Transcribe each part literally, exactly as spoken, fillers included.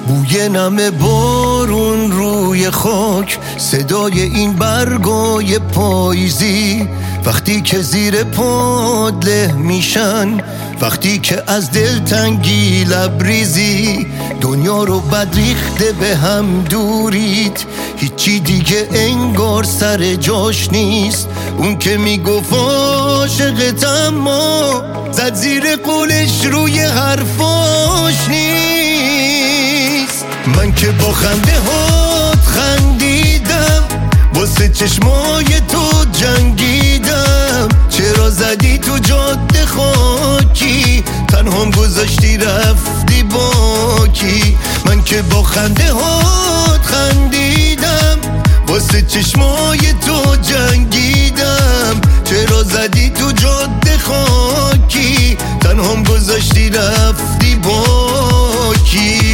بوی نم بارون روی خاک، صدای این برگای پاییزی، وقتی که زیر پاد له میشن، وقتی که از دلتنگی لبریزی دنیا رو بد ریخته به هم دورید. هیچی دیگه انگار سر جاش نیست، اون که میگفت عاشقت اما زد زیر قولش روی حرفاش نیست. من که با خنده هات خندیدم، واسه چشمای تو جنگیدم. چرا زدی تو جاده خاکی، تنهام گذاشتی رفتی باکی. من که با خنده هات خندیدم، واسه چشمای تو جنگیدم. چرا زدی تو جاده خاکی، تنهام گذاشتی رفتی باکی.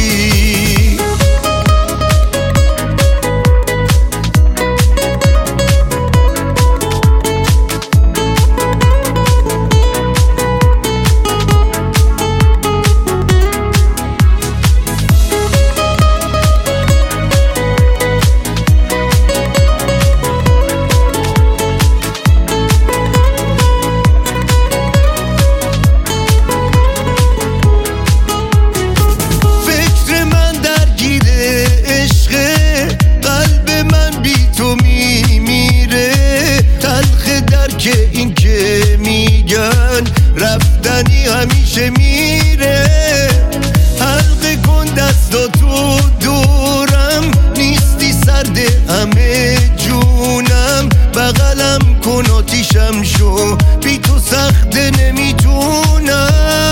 که این که میگن رفتنی همیشه میره. حلقه کن دستاتو دورم، نیستی سرد همه جونم. بغلم کن آتیشم شو، بی تو سخته نمیتونم.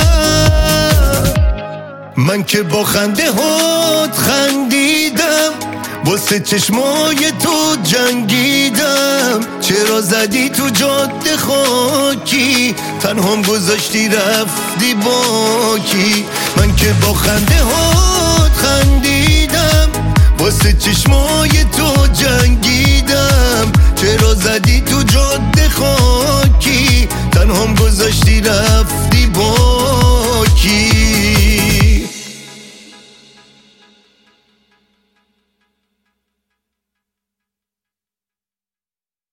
من که با خنده هات خندیدم، واسه چشمای تو جنگیدم. چرا زدی تو جاده خاکی، تنهام گذاشتی رفتی باکی. من که با خنده هات خندیدم، واسه چشمای تو جنگیدم. چرا زدی تو جاده خاکی، تنهام گذاشتی رفتی